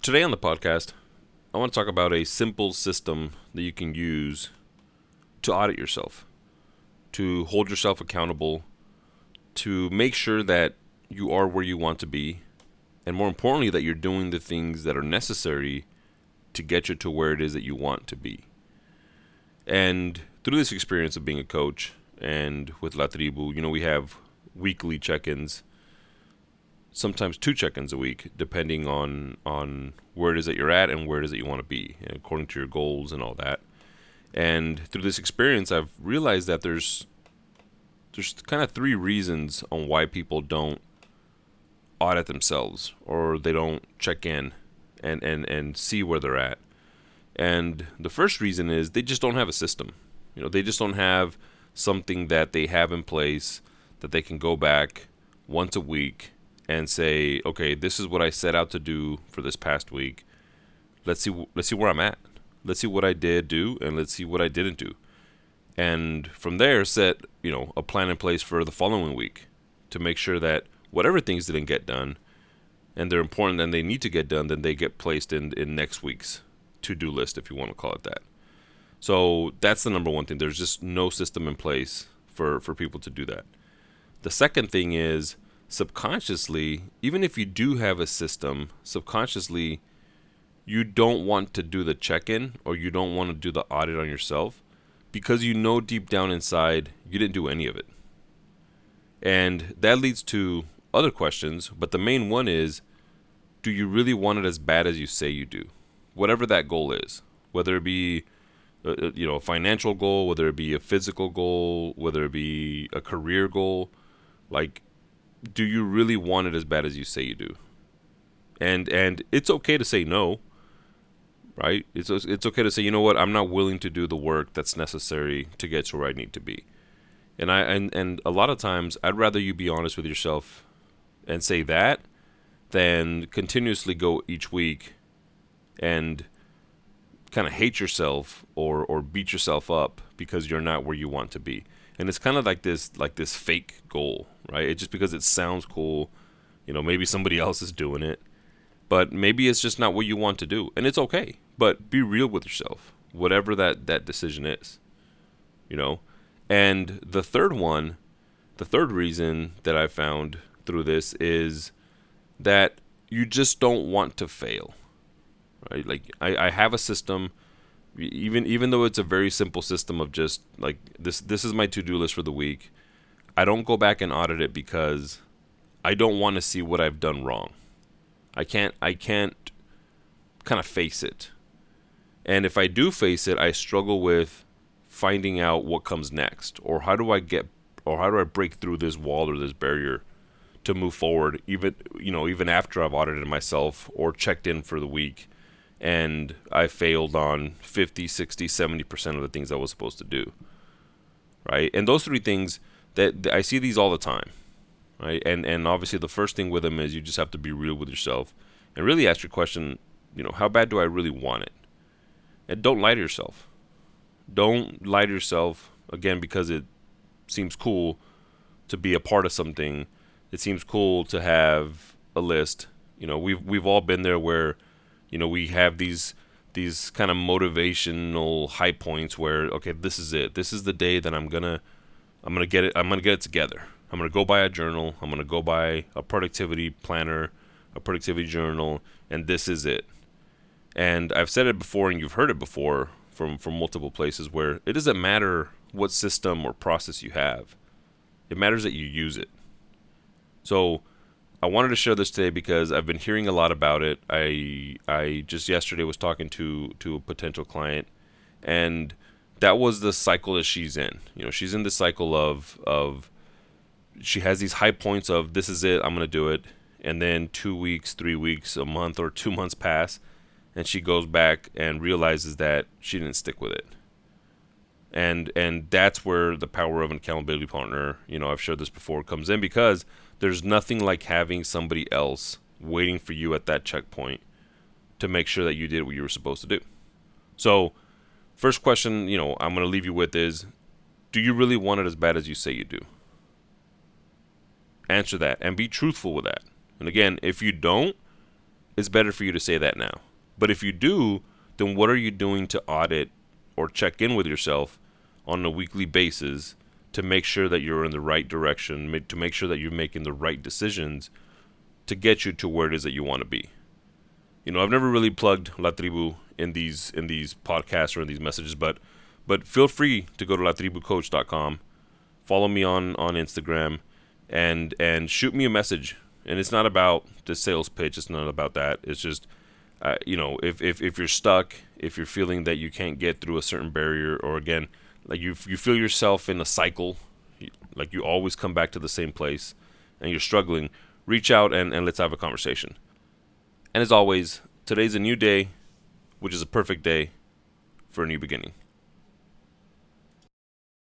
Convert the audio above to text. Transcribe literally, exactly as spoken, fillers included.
Today on the podcast, I want to talk about a simple system that you can use to audit yourself, to hold yourself accountable, to make sure that you are where you want to be, and more importantly, that you're doing the things that are necessary to get you to where it is that you want to be. And through this experience of being a coach and with La Tribu, you know, we have weekly check-ins, sometimes two check-ins a week, depending on on where it is that you're at and where it is that you want to be, according to your goals and all that. And through this experience, I've realized that there's there's kind of three reasons on why people don't audit themselves, or they don't check in and, and, and see where they're at. And the first reason is they just don't have a system. You know, they just don't have something that they have in place that they can go back once a week and say, okay, this is what I set out to do for this past week. Let's see, let's see where I'm at. Let's see what I did do, and let's see what I didn't do. And from there, set, you know, a plan in place for the following week to make sure that whatever things didn't get done, and they're important and they need to get done, then they get placed in, in next week's to-do list, if you want to call it that. So that's the number one thing. There's just no system in place for, for people to do that. The second thing is, subconsciously, even if you do have a system, subconsciously, you don't want to do the check-in, or you don't want to do the audit on yourself, because you know deep down inside you didn't do any of it. And that leads to other questions, but the main one is, do you really want it as bad as you say you do? Whatever that goal is, whether it be a, you know, a financial goal, whether it be a physical goal, whether it be a career goal, like, do you really want it as bad as you say you do? And and it's okay to say no, right? It's it's okay to say, you know what, I'm not willing to do the work that's necessary to get to where I need to be. And I and, and a lot of times, I'd rather you be honest with yourself and say that than continuously go each week and kind of hate yourself or or beat yourself up because you're not where you want to be. And it's kind of like this like this fake goal, right? It's just because it sounds cool, you know, maybe somebody else is doing it, but maybe it's just not what you want to do. And it's okay, but be real with yourself, whatever that, that decision is, you know? And the third one, the third reason that I found through this is that you just don't want to fail, right? Like I, I have a system. Even even though it's a very simple system of just like this this is my to-do list for the week, I don't go back and audit it because I don't want to see what I've done wrong. I can't I can't kind of face it. And if I do face it, I struggle with finding out what comes next, or how do I get or how do I break through this wall or this barrier to move forward, even you know, even after I've audited myself or checked in for the week. And I failed on fifty, sixty, seventy percent of the things I was supposed to do, right? And those three things, that I see these all the time, right? And and obviously the first thing with them is you just have to be real with yourself and really ask your question, you know, how bad do I really want it? And don't lie to yourself. Don't lie to yourself, again, because it seems cool to be a part of something. It seems cool to have a list. You know, we've we've all been there where, you know, we have these these kind of motivational high points where, okay, this is it. This is the day that I'm gonna I'm gonna get it. I'm gonna get it together. I'm gonna go buy a journal. I'm gonna go buy a productivity planner, a productivity journal, and this is it. And I've said it before, and you've heard it before from from multiple places, where it doesn't matter what system or process you have. It matters that you use it. So I wanted to share this today because I've been hearing a lot about it. I I just yesterday was talking to to a potential client, and that was the cycle that she's in. You know, she's in the cycle of of she has these high points of this is it, I'm gonna do it, and then two weeks, three weeks, a month, or two months pass, and she goes back and realizes that she didn't stick with it. And and that's where the power of an accountability partner, you know, I've shared this before, comes in, because there's nothing like having somebody else waiting for you at that checkpoint to make sure that you did what you were supposed to do. So, first question, you know, I'm going to leave you with is, do you really want it as bad as you say you do? Answer that and be truthful with that. And again, if you don't, it's better for you to say that now. But if you do, then what are you doing to audit or check in with yourself on a weekly basis to make sure that you're in the right direction, to make sure that you're making the right decisions to get you to where it is that you want to be? You know, I've never really plugged La Tribu in these in these podcasts or in these messages, but but feel free to go to la tribu coach dot com, follow me on, on Instagram, and and shoot me a message. And it's not about the sales pitch. It's not about that. It's just, uh, you know, if, if, if you're stuck, if you're feeling that you can't get through a certain barrier, or again, like you you feel yourself in a cycle, like you always come back to the same place and you're struggling, reach out and, and let's have a conversation. And as always, today's a new day, which is a perfect day for a new beginning.